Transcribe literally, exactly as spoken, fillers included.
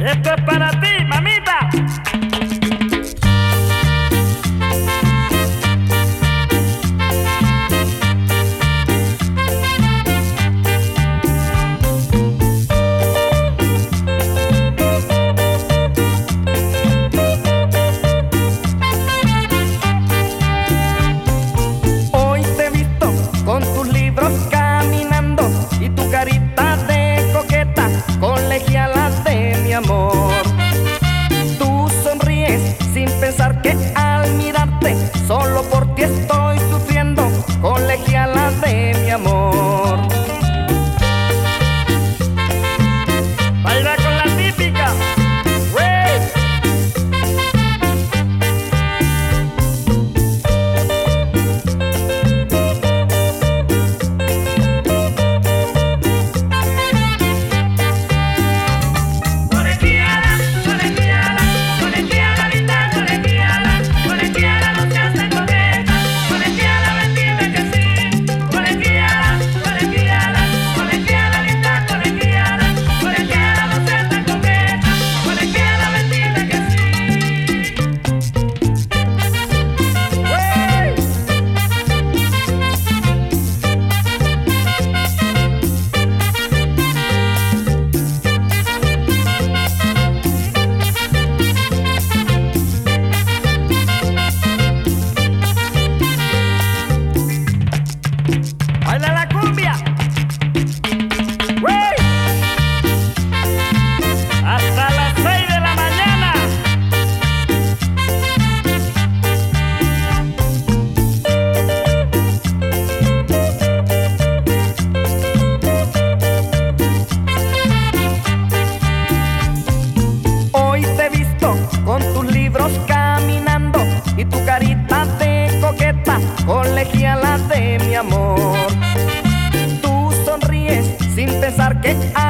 Esto es para ti, mamita. Hoy te he visto con tus libros caminando y tu carita de coqueta, colegiala de mi amor. Tú sonríes sin pensar que al mirarte solo por ti estoy sufriendo, colegiala de mi amor. Baila con la típica. ¡Wey! Colegiala, colegiala, colegiala linda, colegiala, colegiala no seas tan coqueta, colegiala ven dime que sí, colegiala, colegiala, colegiala linda, colegiala, colegiala no seas tan coqueta, colegiala ven dime que sí. ¡Wey! Baila la cumbia. ¡Wey! Hasta las seis de la mañana. Hoy te he visto con tus libros caminando y tu carita de coqueta, colegiala de mi amor. Tú sonríes sin pensar que